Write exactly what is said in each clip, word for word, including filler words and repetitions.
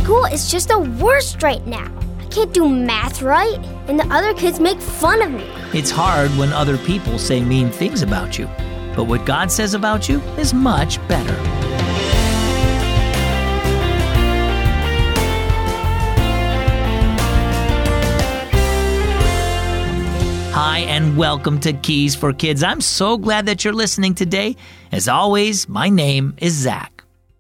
school is just the worst right now. I can't do math right, and the other kids make fun of me. It's hard when other people say mean things about you, but what God says about you is much better. Hi, and welcome to Keys for Kids. I'm so glad that you're listening today. As always, my name is Zach.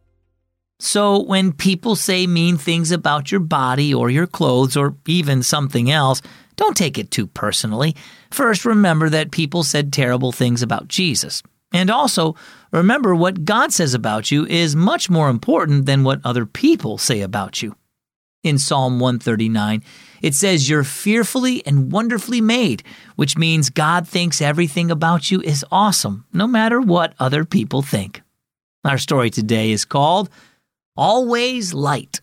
So when people say mean things about your body or your clothes or even something else, don't take it too personally. First, remember that people said terrible things about Jesus. And also, remember what God says about you is much more important than what other people say about you. In Psalm one thirty-nine, it says you're fearfully and wonderfully made, which means God thinks everything about you is awesome, no matter what other people think. Our story today is called Always Light.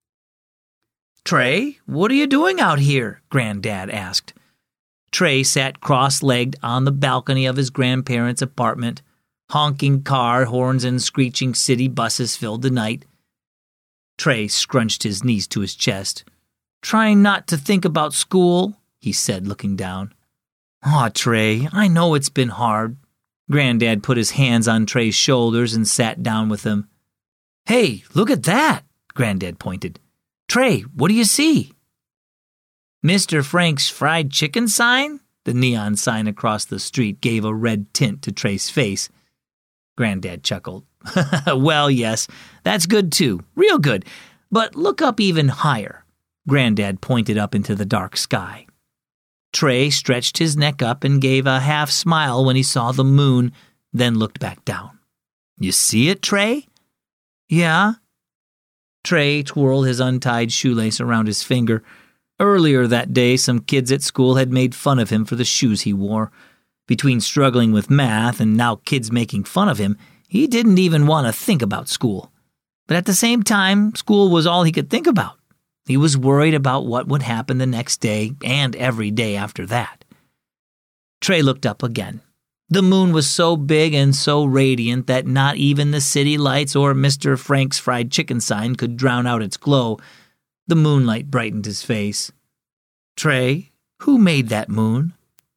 "Trey, what are you doing out here?" Granddad asked. Trey sat cross-legged on the balcony of his grandparents' apartment. Honking car horns and screeching city buses filled the night. Trey scrunched his knees to his chest. "Trying not to think about school," he said, looking down. "Aw, Trey, I know it's been hard." Granddad put his hands on Trey's shoulders and sat down with him. "Hey, look at that," Granddad pointed. "Trey, what do you see?" "Mister Frank's fried chicken sign?" The neon sign across the street gave a red tint to Trey's face. Granddad chuckled. "Well, yes, that's good too, real good. But look up even higher." Granddad pointed up into the dark sky. Trey stretched his neck up and gave a half smile when he saw the moon, then looked back down. "You see it, Trey?" "Yeah." Trey twirled his untied shoelace around his finger. Earlier that day, some kids at school had made fun of him for the shoes he wore. Between struggling with math and now kids making fun of him, he didn't even want to think about school. But at the same time, school was all he could think about. He was worried about what would happen the next day and every day after that. Trey looked up again. The moon was so big and so radiant that not even the city lights or Mister Frank's fried chicken sign could drown out its glow. The moonlight brightened his face. "Trey, who made that moon?"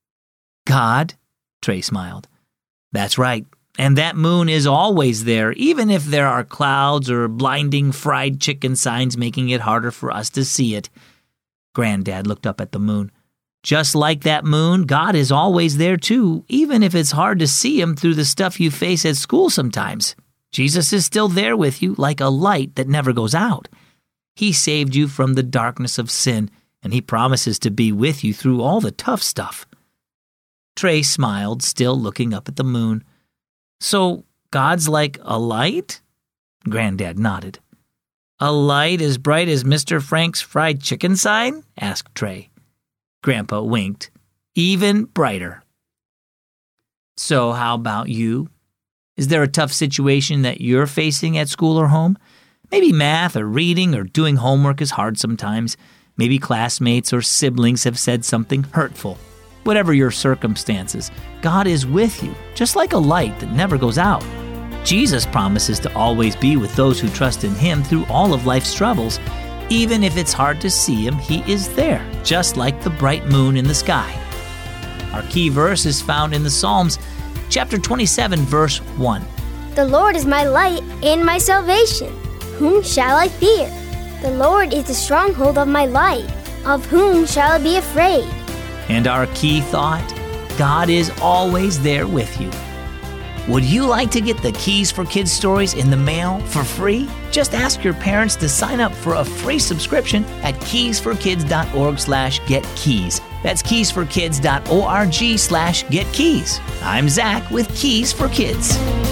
"God," Trey smiled. "That's right. And that moon is always there, even if there are clouds or blinding fried chicken signs making it harder for us to see it." Granddad looked up at the moon. "Just like that moon, God is always there too, even if it's hard to see him through the stuff you face at school sometimes. Jesus is still there with you, like a light that never goes out. He saved you from the darkness of sin, and he promises to be with you through all the tough stuff." Trey smiled, still looking up at the moon. "So, God's like a light?" Granddad nodded. "A light as bright as Mister Frank's fried chicken sign?" asked Trey. Grandpa winked. "Even brighter." So, how about you? Is there a tough situation that you're facing at school or home? Maybe math or reading or doing homework is hard sometimes. Maybe classmates or siblings have said something hurtful. Whatever your circumstances, God is with you, just like a light that never goes out. Jesus promises to always be with those who trust in him through all of life's troubles. Even if it's hard to see him, he is there, just like the bright moon in the sky. Our key verse is found in the Psalms, chapter twenty-seven, verse one. "The Lord is my light and my salvation. Whom shall I fear? The Lord is the stronghold of my life. Of whom shall I be afraid?" And our key thought, God is always there with you. Would you like to get the Keys for Kids stories in the mail for free? Just ask your parents to sign up for a free subscription at keysforkids.org slash getkeys. That's keysforkids.org slash getkeys. I'm Zach with Keys for Kids.